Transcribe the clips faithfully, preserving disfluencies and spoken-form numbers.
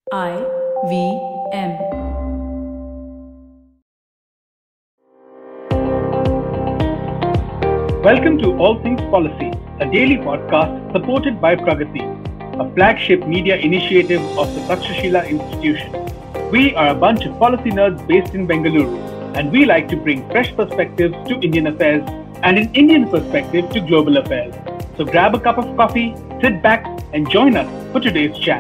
I V M. Welcome to All Things Policy, a daily podcast supported by Pragati, a flagship media initiative of the Takshashila Institution. We are a bunch of policy nerds based in Bengaluru, and we like to bring fresh perspectives to Indian affairs and an Indian perspective to global affairs. So grab a cup of coffee, sit back, and join us for today's chat.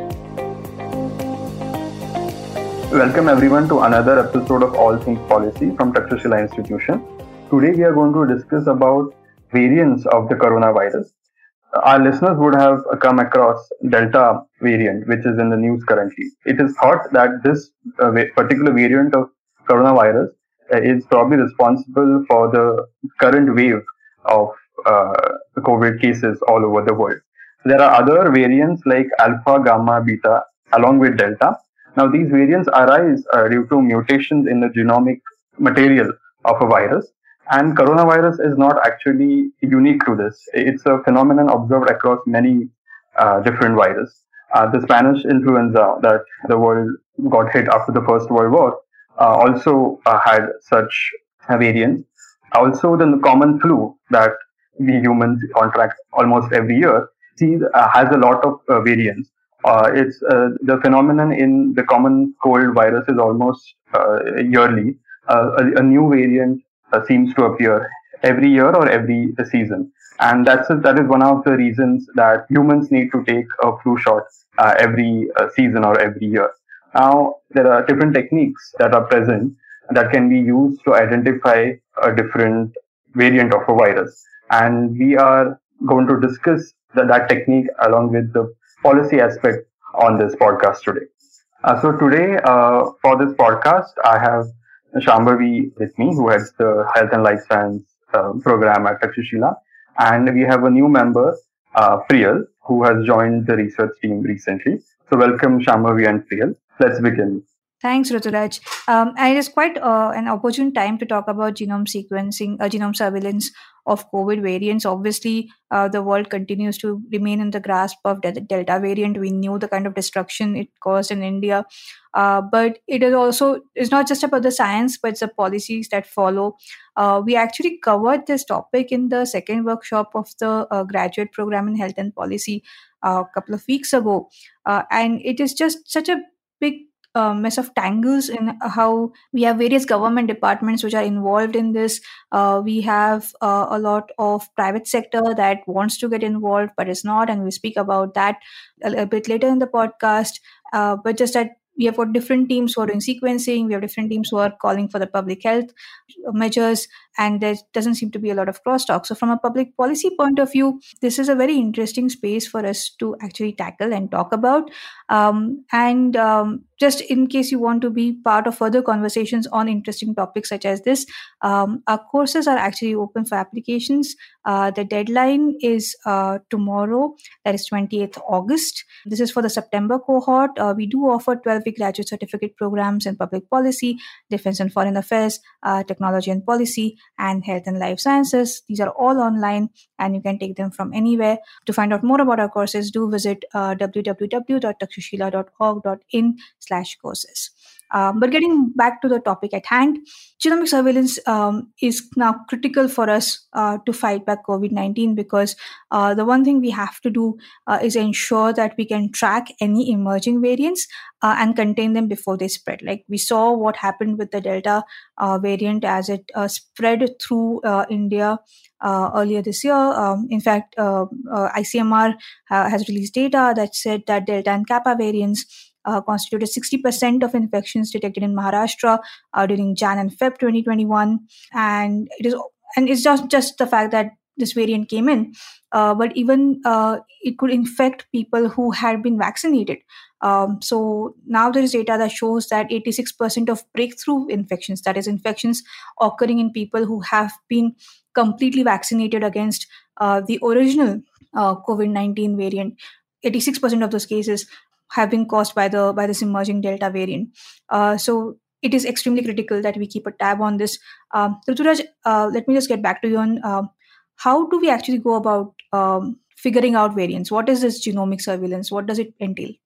Welcome everyone to another episode of All Things Policy from Takshashila Institution. Today we are going to discuss about variants of the coronavirus. Our listeners would have come across Delta variant, which is in the news currently. It is thought that this uh, particular variant of coronavirus uh, is probably responsible for the current wave of uh, COVID cases all over the world. There are other variants like Alpha, Gamma, Beta, along with Delta. Now, these variants arise uh, due to mutations in the genomic material of a virus. And coronavirus is not actually unique to this. It's a phenomenon observed across many uh, different viruses. Uh, the Spanish influenza that the world got hit after the First World War uh, also uh, had such variants. Also, the common flu that we humans contract almost every year see, uh, has a lot of uh, variants. Uh, it's uh, the phenomenon in the common cold virus is almost uh, yearly. Uh, a, a new variant Uh, seems to appear every year or every season, and that's that is one of the reasons that humans need to take a flu shot uh, every uh, season or every year. Now, there are different techniques that are present that can be used to identify a different variant of a virus, and we are going to discuss the, that technique along with the policy aspect on this podcast today. Uh, so today, uh, for this podcast, I have Shambhavi with me, who heads the Health and Life Science uh, program at Takshashila. And we have a new member, uh, Priyal, who has joined the research team recently. So welcome, Shambhavi and Priyal. Let's begin. Thanks, Ruturaj. Um, and it is quite uh, an opportune time to talk about genome sequencing, uh, genome surveillance of COVID variants. Obviously, uh, the world continues to remain in the grasp of the Delta variant. We knew the kind of destruction it caused in India. Uh, but it is also, it's not just about the science, but it's the policies that follow. Uh, we actually covered this topic in the second workshop of the uh, graduate program in health and policy uh, a couple of weeks ago. Uh, and it is just such a big Uh, mess of tangles in how we have various government departments which are involved in this. Uh, we have uh, a lot of private sector that wants to get involved but is not, and we speak about that a, a bit later in the podcast. Uh, but just that we have got different teams who are doing sequencing, we have different teams who are calling for the public health measures, and there doesn't seem to be a lot of crosstalk. So from a public policy point of view, this is a very interesting space for us to actually tackle and talk about. Um, and um, just in case you want to be part of further conversations on interesting topics such as this, um, our courses are actually open for applications. Uh, the deadline is uh, tomorrow, that is twentieth August. This is for the September cohort. Uh, we do offer twelve-week graduate certificate programs in public policy, defense and foreign affairs, uh, technology and policy, and health and life sciences. These are all online and you can take them from anywhere. To find out more about our courses, do visit uh, w w w dot takshashila dot org dot in slash courses. Um, but getting back to the topic at hand, genomic surveillance um, is now critical for us uh, to fight back COVID nineteen, because uh, the one thing we have to do uh, is ensure that we can track any emerging variants uh, and contain them before they spread. Like we saw what happened with the Delta uh, variant as it uh, spread through uh, India uh, earlier this year. Um, in fact, uh, uh, I C M R uh, has released data that said that Delta and Kappa variants Uh, constituted sixty percent of infections detected in Maharashtra uh, during Jan and Feb twenty twenty-one, and it is and it's just just the fact that this variant came in, uh, but even uh, it could infect people who had been vaccinated. Um, so now there is data that shows that eighty-six percent of breakthrough infections, that is infections occurring in people who have been completely vaccinated against uh, the original uh, COVID nineteen variant, eighty-six percent of those cases have been caused by the by this emerging Delta variant. Uh, so it is extremely critical that we keep a tab on this. Um, Ruturaj, uh, let me just get back to you on uh, how do we actually go about um, figuring out variants? What is this genomic surveillance? What does it entail?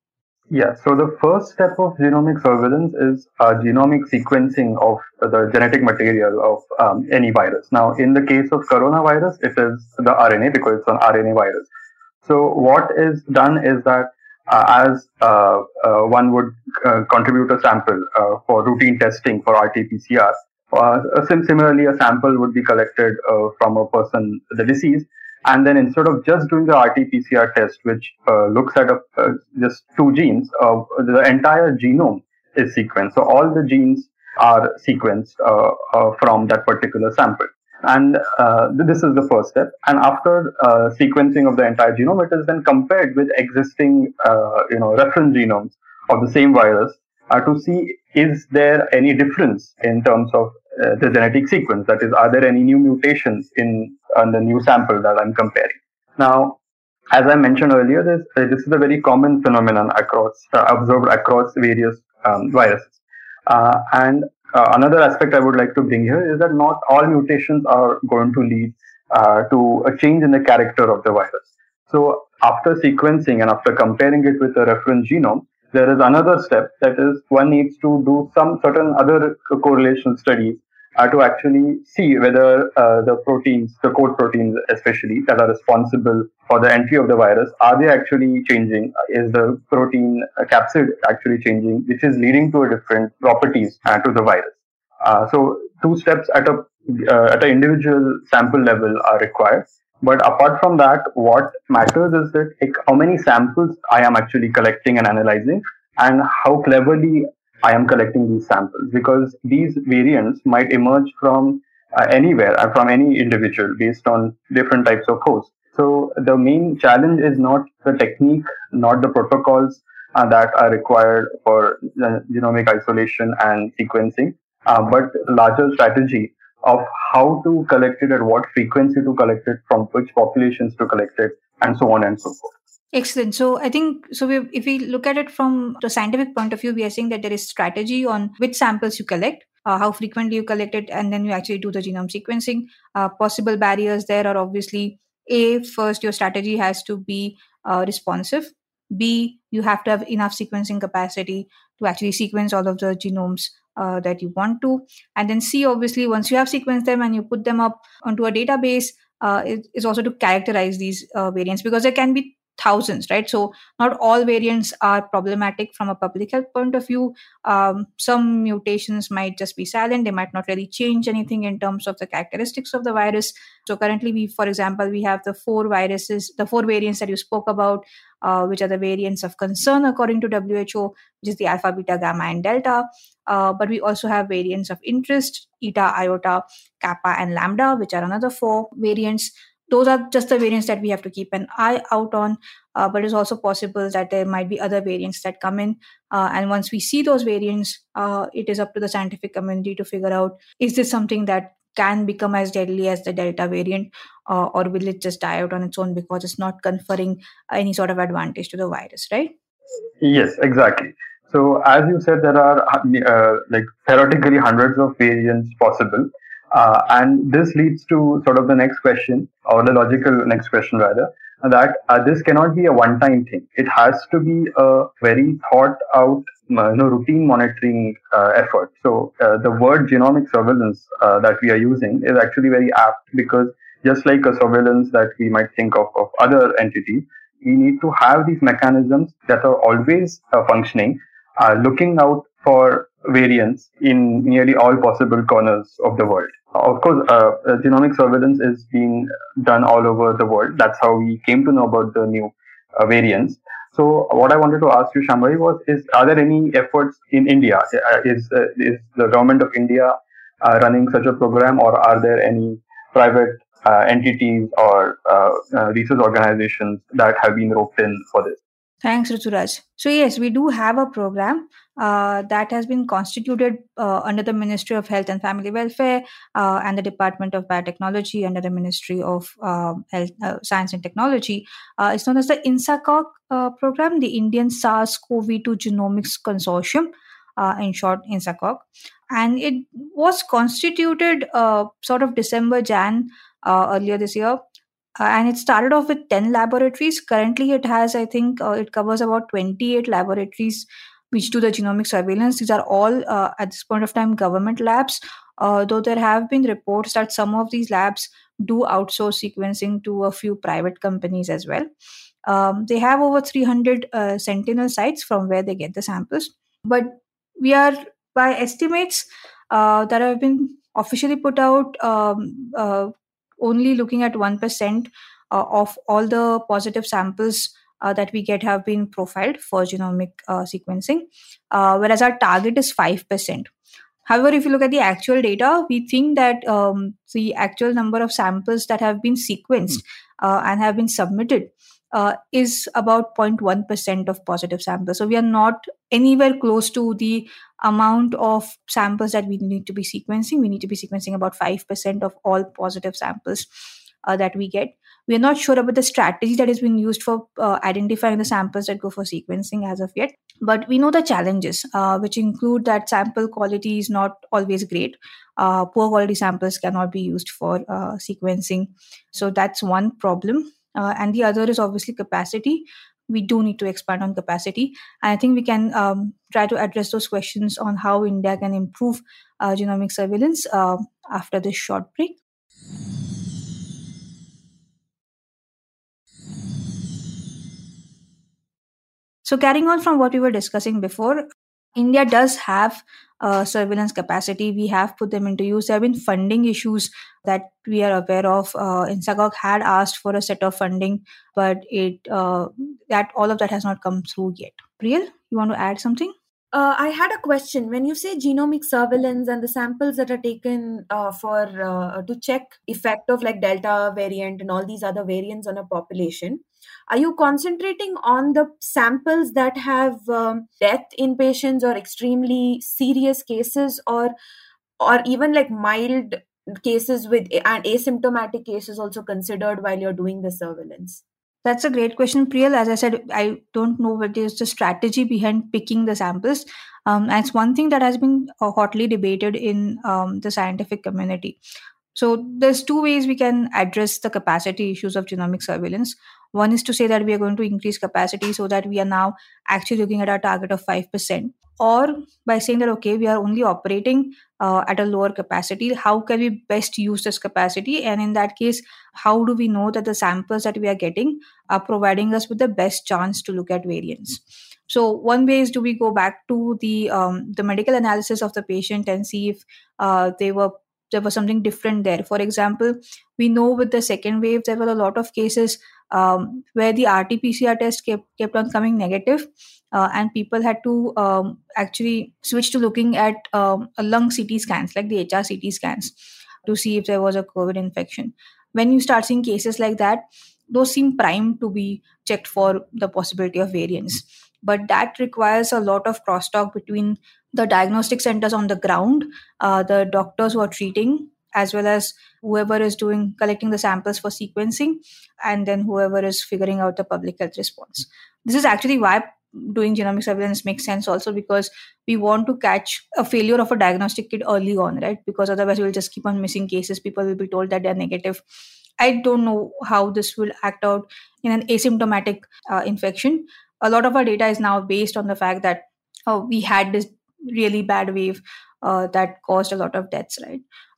Yeah, so the first step of genomic surveillance is uh, genomic sequencing of the genetic material of um, any virus. Now, in the case of coronavirus, it is the R N A because it's an R N A virus. So, what is done is that uh, as uh, uh, one would uh, contribute a sample uh, for routine testing for R T P C R, uh, sim- similarly, a sample would be collected uh, from a person with the disease, and then instead of just doing the R T P C R test, which uh, looks at a, uh, just two genes, uh, the entire genome is sequenced. So all the genes are sequenced uh, uh, from that particular sample. And uh, this is the first step. And after uh, sequencing of the entire genome, it is then compared with existing, uh, you know, reference genomes of the same virus uh, to see is there any difference in terms of uh, the genetic sequence. That is, are there any new mutations in on the new sample that I'm comparing? Now, as I mentioned earlier, this, uh, this is a very common phenomenon across uh, observed across various um, viruses. Uh, and uh, another aspect I would like to bring here is that not all mutations are going to lead uh, to a change in the character of the virus. So after sequencing and after comparing it with the reference genome, there is another step, that is one needs to do some certain other correlation studies uh, to actually see whether uh, the proteins, the code proteins especially, that are responsible for the entry of the virus, are they actually changing? Is the protein uh, capsid actually changing, which is leading to a different properties uh, to the virus? Uh, so two steps at a uh, at an individual sample level are required. But apart from that, what matters is that like, how many samples I am actually collecting and analyzing, and how cleverly I am collecting these samples, because these variants might emerge from uh, anywhere, uh, from any individual based on different types of hosts. So the main challenge is not the technique, not the protocols uh, that are required for uh, genomic isolation and sequencing, uh, but larger strategy of how to collect it, at what frequency to collect it, from which populations to collect it, and so on and so forth. Excellent. So I think so. We, if we look at it from the scientific point of view, we are saying that there is strategy on which samples you collect, uh, how frequently you collect it, and then you actually do the genome sequencing. Uh, possible barriers there are obviously a first your strategy has to be uh, responsive. B, you have to have enough sequencing capacity to actually sequence all of the genomes uh, that you want to, and then C, obviously once you have sequenced them and you put them up onto a database, uh, it is also to characterize these uh, variants, because there can be thousands, right? So not all variants are problematic from a public health point of view. Um, some mutations might just be silent, they might not really change anything in terms of the characteristics of the virus. So currently we, for example, we have the four viruses, the four variants that you spoke about, uh, which are the variants of concern according to W H O, which is the alpha, beta, gamma, and delta. Uh, but we also have variants of interest, eta, iota, kappa, and lambda, which are another four variants. Those are just the variants that we have to keep an eye out on. Uh, but it's also possible that there might be other variants that come in. Uh, and once we see those variants, uh, it is up to the scientific community to figure out, is this something that can become as deadly as the Delta variant, uh, or will it just die out on its own because it's not conferring any sort of advantage to the virus, right? Yes, exactly. So as you said, there are uh, like theoretically hundreds of variants possible. Uh, and this leads to sort of the next question, or the logical next question rather, that uh, this cannot be a one-time thing. It has to be a very thought-out, uh, you know, routine monitoring uh, effort. So uh, the word genomic surveillance uh, that we are using is actually very apt, because just like a surveillance that we might think of of other entities, we need to have these mechanisms that are always uh, functioning, uh, looking out for variants in nearly all possible corners of the world. Of course, uh, uh, genomic surveillance is being done all over the world. That's how we came to know about the new uh, variants. So, what I wanted to ask you, Shambhavi, was: Is are there any efforts in India? Uh, is uh, is the government of India uh, running such a program, or are there any private uh, entities or uh, uh, research organizations that have been roped in for this? Thanks, Ruturaj. So yes, we do have a program uh, that has been constituted uh, under the Ministry of Health and Family Welfare uh, and the Department of Biotechnology under the Ministry of uh, Health, uh, Science and Technology. Uh, it's known as the INSACOG uh, program, the Indian SARS-C o V two Genomics Consortium, uh, in short, INSACOG. And it was constituted uh, sort of December, Jan uh, earlier this year. Uh, and it started off with ten laboratories. Currently, it has, I think, uh, it covers about twenty-eight laboratories which do the genomic surveillance. These are all, uh, at this point of time, government labs, uh, though there have been reports that some of these labs do outsource sequencing to a few private companies as well. Um, they have over three hundred uh, Sentinel sites from where they get the samples. But we are, by estimates uh, that have been officially put out, um, uh, only looking at one percent uh, of all the positive samples uh, that we get have been profiled for genomic uh, sequencing, uh, whereas our target is five percent. However, if you look at the actual data, we think that um, the actual number of samples that have been sequenced uh, and have been submitted uh, is about zero point one percent of positive samples. So we are not anywhere close to the amount of samples that we need to be sequencing. We need to be sequencing about five percent of all positive samples uh, that we get. We are not sure about the strategy that has been used for uh, identifying the samples that go for sequencing as of yet. But we know the challenges, uh, which include that sample quality is not always great. Uh, poor quality samples cannot be used for uh, sequencing. So that's one problem. Uh, and the other is obviously capacity. We do need to expand on capacity. And I think we can um, try to address those questions on how India can improve uh, genomic surveillance uh, after this short break. So carrying on from what we were discussing before, India does have uh, surveillance capacity. We have put them into use. There have been funding issues that we are aware of. Uh, INSACOG had asked for a set of funding, but it uh, that all of that has not come through yet. Priyal, you want to add something? Uh, I had a question. When you say genomic surveillance and the samples that are taken uh, for uh, to check effect of like Delta variant and all these other variants on a population, are you concentrating on the samples that have um, death in patients or extremely serious cases, or or even like mild cases with and asymptomatic cases also considered while you're doing the surveillance? That's a great question, Priyal. As I said, I don't know what is the strategy behind picking the samples. Um, and it's one thing that has been uh, hotly debated in um, the scientific community. So there's two ways we can address the capacity issues of genomic surveillance. One is to say that we are going to increase capacity so that we are now actually looking at our target of five percent. Or by saying that, okay, we are only operating uh, at a lower capacity, how can we best use this capacity? And in that case, how do we know that the samples that we are getting are providing us with the best chance to look at variants? So one way is, do we go back to the um, the medical analysis of the patient and see if uh, they were there was something different there. For example, we know with the second wave, there were a lot of cases um, where the R T P C R test kept, kept on coming negative, uh, and people had to um, actually switch to looking at um, a lung C T scans, like the H R C T scans, to see if there was a COVID infection. When you start seeing cases like that, those seem primed to be checked for the possibility of variants. But that requires a lot of crosstalk between the diagnostic centers on the ground, uh, the doctors who are treating, as well as whoever is doing collecting the samples for sequencing, and then whoever is figuring out the public health response. This is actually why doing genomic surveillance makes sense also, because we want to catch a failure of a diagnostic kit early on, right? Because otherwise we'll just keep on missing cases. People will be told that they're negative. I don't know how this will act out in an asymptomatic uh, infection. A lot of our data is now based on the fact that oh, we had this really bad wave uh, that caused a lot of deaths, right?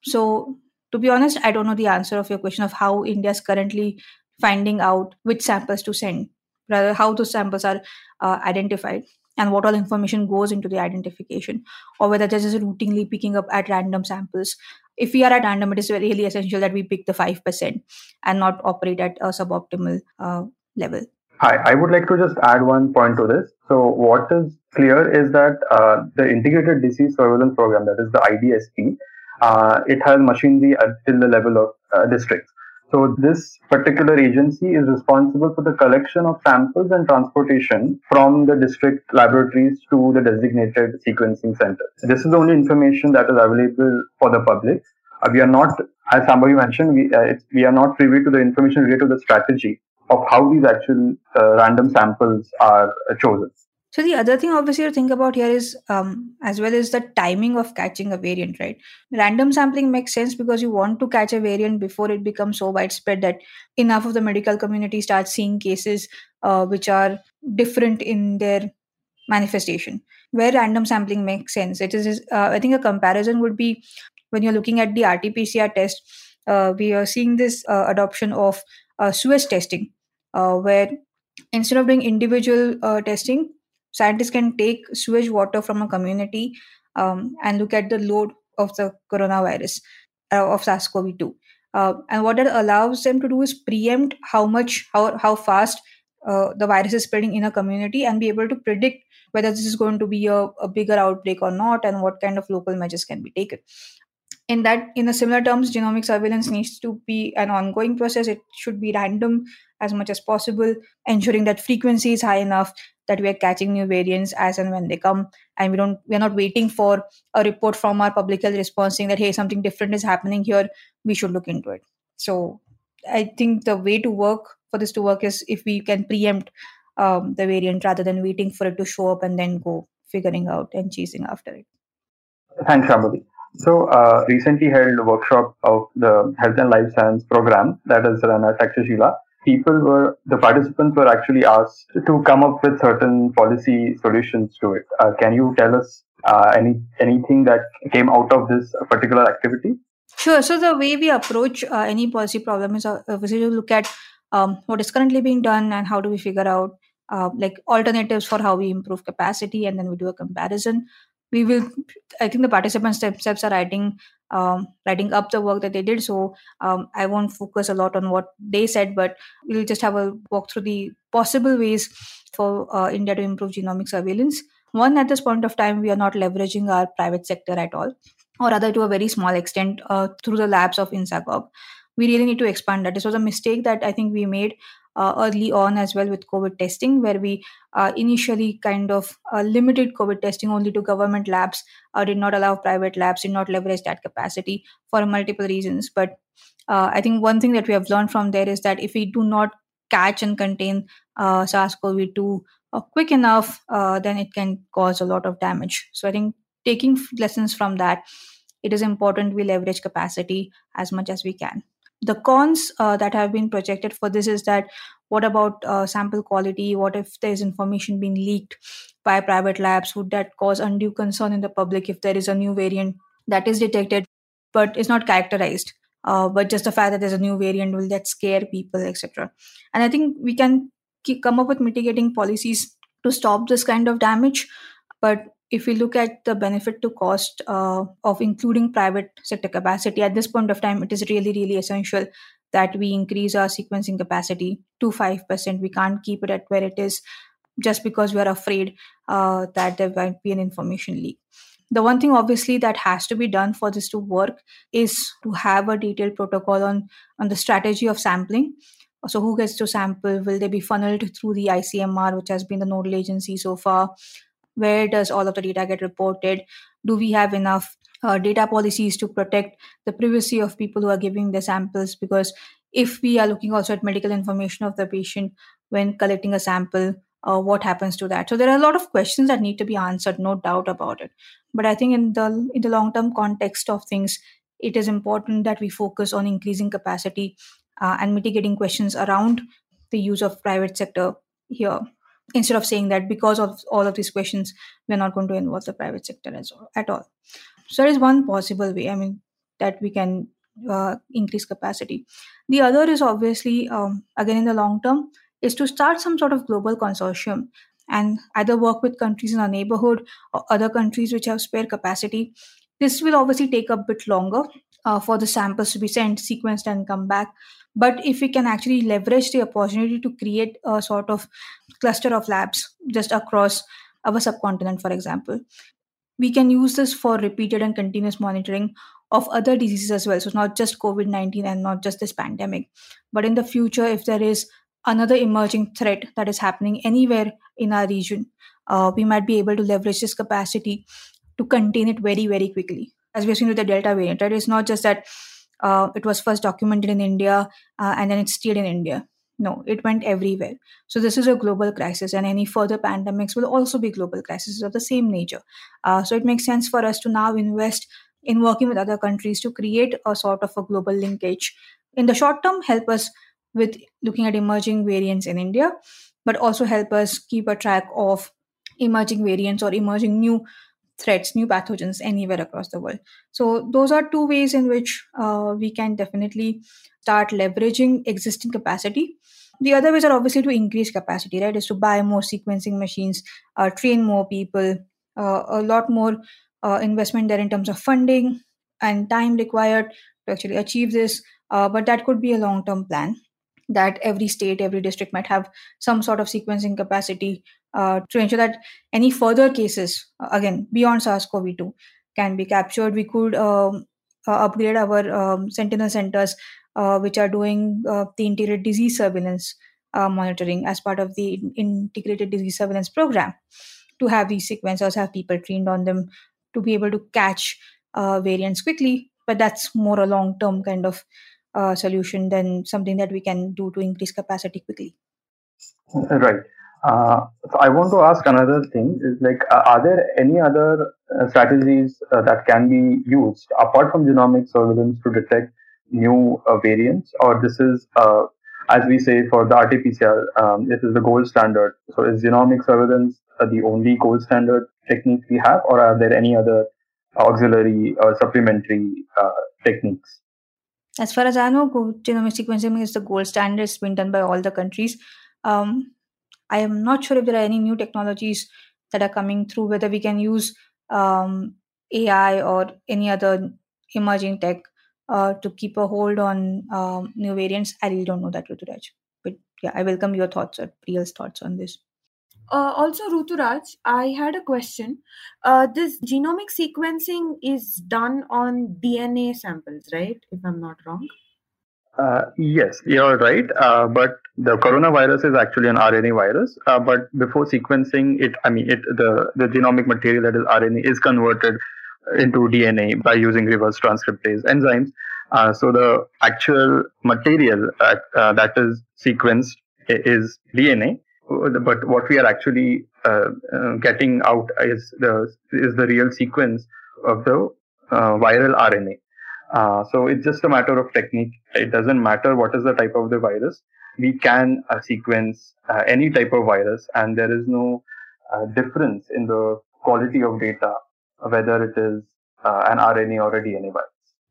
So to be honest, I don't know the answer of your question of how India is currently finding out which samples to send, rather how those samples are uh, identified and what all information goes into the identification, or whether they're just routinely picking up at random samples. If we are at random, it is really essential that we pick the five percent and not operate at a suboptimal uh, level. Hi, I would like to just add one point to this. So what is clear is that uh, the Integrated Disease Surveillance Program, that is the I D S P, uh, it has machinery until the level of uh, districts. So this particular agency is responsible for the collection of samples and transportation from the district laboratories to the designated sequencing centers. This is the only information that is available for the public. Uh, we are not, as Sambhavi mentioned, we, uh, it's, we are not privy to the information related to the strategy of how these actual uh, random samples are uh, chosen. So the other thing obviously to think about here is um, as well as the timing of catching a variant, right? Random sampling makes sense because you want to catch a variant before it becomes so widespread that enough of the medical community starts seeing cases uh, which are different in their manifestation. Where random sampling makes sense, it is uh, I think a comparison would be when you're looking at the R T P C R test. Uh, we are seeing this uh, adoption of uh, sewage testing, uh, where instead of doing individual uh, testing, scientists can take sewage water from a community um, and look at the load of the coronavirus uh, of SARS-C o V two. Uh, and what that allows them to do is preempt how much, how how fast uh, the virus is spreading in a community, and be able to predict whether this is going to be a, a bigger outbreak or not, and what kind of local measures can be taken. In that, in a similar terms, genomic surveillance needs to be an ongoing process. It should be random as much as possible, ensuring that frequency is high enough that we are catching new variants as and when they come, and we don't we are not waiting for a report from our public health response saying that hey, something different is happening here, we should look into it. So I think the way to work for this to work is if we can preempt um, the variant rather than waiting for it to show up and then go figuring out and chasing after it. Thanks, Shambhavi. So, uh, recently held a workshop of the Health and Life Science program that is run at Takshashila. People were, the participants were actually asked to come up with certain policy solutions to it. Uh, can you tell us uh, any anything that came out of this particular activity? Sure. So the way we approach uh, any policy problem is uh, obviously to look at um, what is currently being done and how do we figure out uh, like alternatives for how we improve capacity, and then we do a comparison. We will, I think the participants themselves are writing um, writing up the work that they did. So um, I won't focus a lot on what they said, but we'll just have a walk through the possible ways for uh, India to improve genomic surveillance. One, at this point of time, we are not leveraging our private sector at all, or rather to a very small extent uh, through the labs of INSACOG. We really need to expand that. This was a mistake that I think we made uh, early on as well with COVID testing, where we uh, initially kind of uh, limited COVID testing only to government labs, uh, did not allow private labs, did not leverage that capacity for multiple reasons. But uh, I think one thing that we have learned from there is that if we do not catch and contain uh, SARS-C o V two uh, quick enough, uh, then it can cause a lot of damage. So I think taking lessons from that, it is important we leverage capacity as much as we can. The cons uh, that have been projected for this is that what about uh, sample quality? What if there's information being leaked by private labs? Would that cause undue concern in the public if there is a new variant that is detected but is not characterized? Uh, but just the fact that there's a new variant, will that scare people, et cetera? And I think we can keep, come up with mitigating policies to stop this kind of damage. But if we look at the benefit to cost uh, of including private sector capacity, at this point of time, it is really, really essential that we increase our sequencing capacity to five percent. We can't keep it at where it is just because we are afraid uh, that there might be an information leak. The one thing obviously that has to be done for this to work is to have a detailed protocol on, on the strategy of sampling. So who gets to sample? Will they be funneled through the I C M R, which has been the nodal agency so far? Where does all of the data get reported? Do we have enough uh, data policies to protect the privacy of people who are giving the samples? Because if we are looking also at medical information of the patient when collecting a sample, uh, what happens to that? So there are a lot of questions that need to be answered, no doubt about it. But I think in the in the long-term context of things, it is important that we focus on increasing capacity uh, and mitigating questions around the use of private sector here, instead of saying that because of all of these questions, we're not going to involve the private sector as well, at all. So there is one possible way, I mean, that we can uh, increase capacity. The other is obviously, um, again, in the long term, is to start some sort of global consortium and either work with countries in our neighborhood or other countries which have spare capacity. This will obviously take a bit longer uh, for the samples to be sent, sequenced, and come back. But if we can actually leverage the opportunity to create a sort of cluster of labs just across our subcontinent, for example, we can use this for repeated and continuous monitoring of other diseases as well. So not just COVID nineteen and not just this pandemic, but in the future, if there is another emerging threat that is happening anywhere in our region, uh, we might be able to leverage this capacity to contain it very, very quickly. As we've seen with the Delta variant, right? It's not just that uh, it was first documented in India uh, and then it stayed in India. No, it went everywhere. So this is a global crisis, and any further pandemics will also be global crises of the same nature. Uh, so it makes sense for us to now invest in working with other countries to create a sort of a global linkage. In the short term, help us with looking at emerging variants in India, but also help us keep a track of emerging variants or emerging new threats, new pathogens anywhere across the world. So those are two ways in which uh, we can definitely start leveraging existing capacity. The other ways are obviously to increase capacity, right? Is to buy more sequencing machines, uh, train more people, uh, a lot more uh, investment there in terms of funding and time required to actually achieve this. Uh, but that could be a long-term plan that every state, every district might have some sort of sequencing capacity uh, to ensure that any further cases, uh, again, beyond SARS-C o V two, can be captured. We could um, uh, upgrade our um, Sentinel centers, uh, which are doing uh, the integrated disease surveillance uh, monitoring as part of the integrated disease surveillance program, to have these sequencers, have people trained on them to be able to catch uh, variants quickly. But that's more a long-term kind of uh, solution than something that we can do to increase capacity quickly. Right. Uh, so I want to ask another thing is like, uh, are there any other uh, strategies uh, that can be used apart from genomic surveillance to detect new uh, variants, or this is, uh, as we say for the R T P C R, um, this is the gold standard. So is genomic surveillance uh, the only gold standard technique we have, or are there any other auxiliary or supplementary uh, techniques? As far as I know, genomic sequencing is the gold standard. It's been done by all the countries. Um, I am not sure if there are any new technologies that are coming through, whether we can use um, A I or any other emerging tech uh, to keep a hold on um, new variants. I really don't know that, Ruturaj. But yeah, I welcome your thoughts or Priyal's thoughts on this. Uh, also, Ruturaj, I had a question. Uh, this genomic sequencing is done on D N A samples, right? If I'm not wrong. Uh, yes, you're right. Uh, but the coronavirus is actually an R N A virus. Uh, but before sequencing it, I mean, it the, the genomic material that is R N A is converted into D N A by using reverse transcriptase enzymes. Uh, so the actual material uh, uh, that is sequenced is D N A. But what we are actually uh, uh, getting out is the is the real sequence of the uh, viral R N A. Uh, so it's just a matter of technique. It doesn't matter what is the type of the virus. We can uh, sequence uh, any type of virus, and there is no uh, difference in the quality of data, whether it is uh, an R N A or a D N A virus.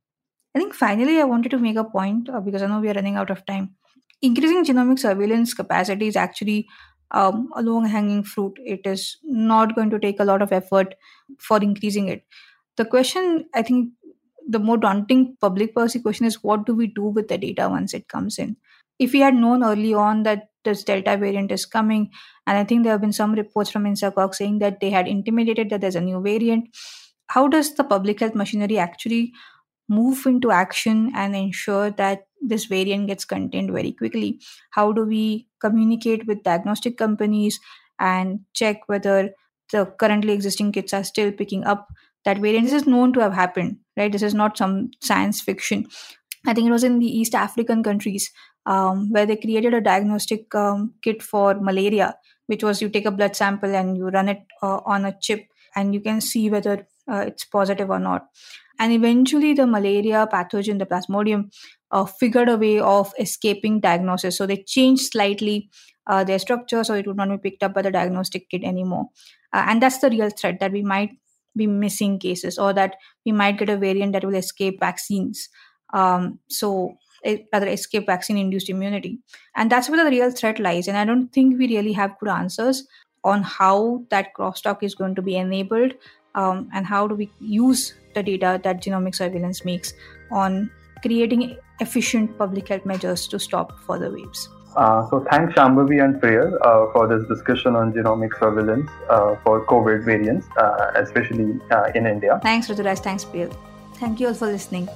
I think finally I wanted to make a point uh, because I know we are running out of time. Increasing genomic surveillance capacity is actually um, a long-hanging fruit. It is not going to take a lot of effort for increasing it. The question, I think, the more daunting public policy question is, what do we do with the data once it comes in? If we had known early on that this Delta variant is coming, and I think there have been some reports from INSACOG saying that they had intimated that there's a new variant, how does the public health machinery actually move into action and ensure that this variant gets contained very quickly? How do we communicate with diagnostic companies and check whether the currently existing kits are still picking up that variant? This is known to have happened, right? This is not some science fiction. I think it was in the East African countries um, where they created a diagnostic um, kit for malaria, which was you take a blood sample and you run it uh, on a chip and you can see whether uh, it's positive or not. And eventually the malaria pathogen, the Plasmodium, uh, figured a way of escaping diagnosis. So they changed slightly uh, their structure so it would not be picked up by the diagnostic kit anymore. Uh, and that's the real threat, that we might be missing cases, or that we might get a variant that will escape vaccines. Um, so rather escape vaccine-induced immunity. And that's where the real threat lies. And I don't think we really have good answers on how that crosstalk is going to be enabled, um, and how do we use the data that genomic surveillance makes on creating efficient public health measures to stop further waves. Uh, so thanks Shambhavi and Priyal uh, for this discussion on genomic surveillance uh, for COVID variants, uh, especially uh, in India. Thanks Ruturaj, thanks Priyal. Thank you all for listening.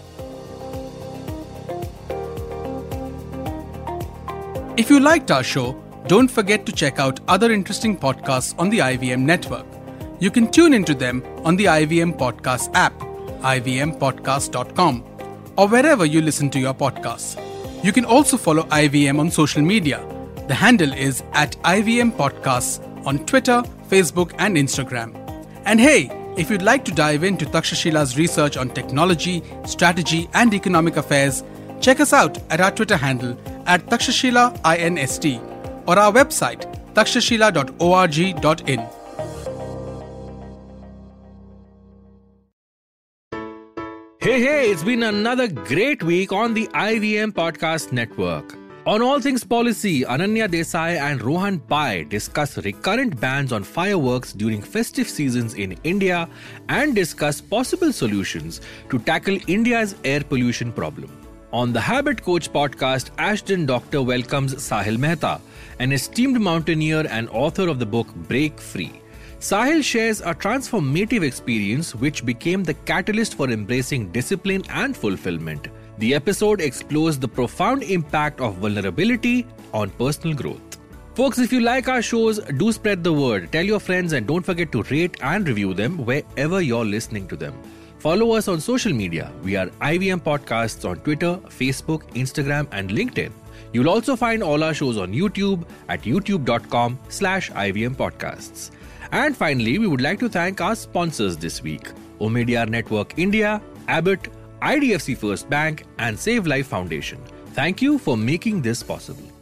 If you liked our show, don't forget to check out other interesting podcasts on the I V M network. You can tune into them on the I V M Podcast app, I V M podcast dot com, or wherever you listen to your podcasts. You can also follow I V M on social media. The handle is at I V M Podcasts on Twitter, Facebook, and Instagram. And hey, if you'd like to dive into Takshashila's research on technology, strategy, and economic affairs, check us out at our Twitter handle at Takshashila Inst or our website takshashila dot org dot in. Hey, hey, it's been another great week on the I V M Podcast Network. On All Things Policy, Ananya Desai and Rohan Pai discuss recurrent bans on fireworks during festive seasons in India and discuss possible solutions to tackle India's air pollution problem. On the Habit Coach podcast, Ashton Doctor welcomes Sahil Mehta, an esteemed mountaineer and author of the book Break Free. Sahil shares a transformative experience which became the catalyst for embracing discipline and fulfillment. The episode explores the profound impact of vulnerability on personal growth. Folks, if you like our shows, do spread the word. Tell your friends and don't forget to rate and review them wherever you're listening to them. Follow us on social media. We are I V M Podcasts on Twitter, Facebook, Instagram, and LinkedIn. You'll also find all our shows on YouTube at youtube.com slash IVM Podcasts. And finally, we would like to thank our sponsors this week: Omidyar Network India, Abbott, I D F C First Bank, and Save Life Foundation. Thank you for making this possible.